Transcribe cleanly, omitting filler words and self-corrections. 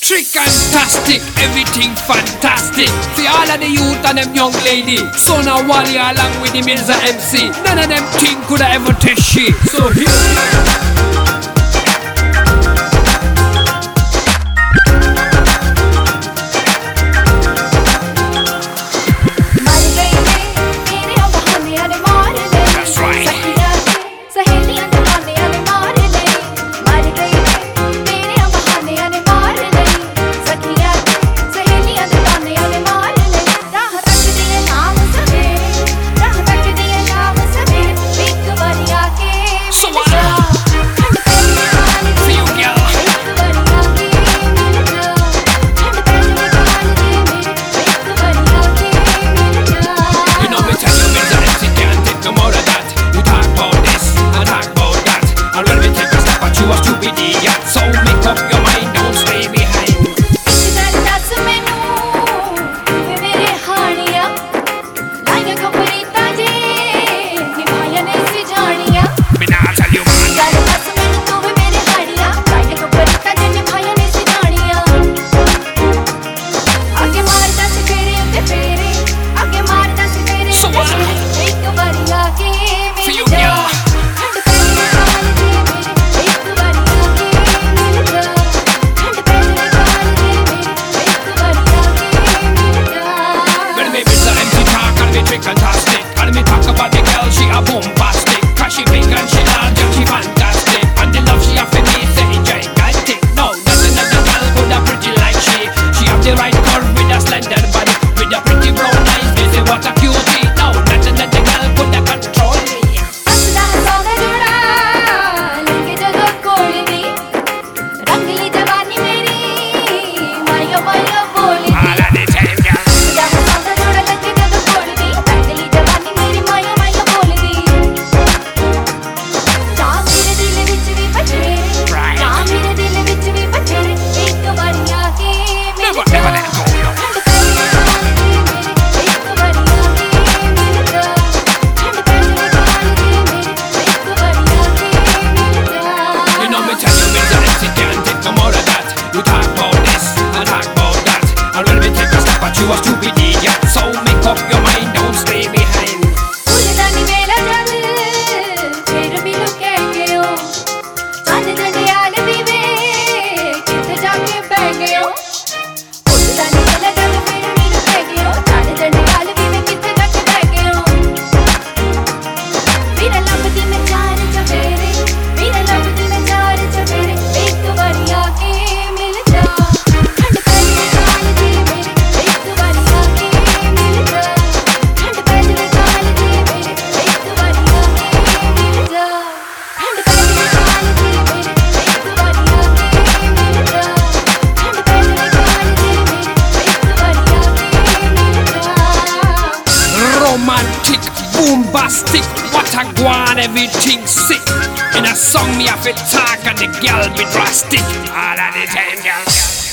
Trick-tastic, everything fantastic. For all of the youth and them young lady. So now Wally along with the Mirza MC. None of them think could I ever test shit. So here romantic, bombastic, what a guan, everything sick. In a song me have to talk and the girl be drastic. All of the time, girl.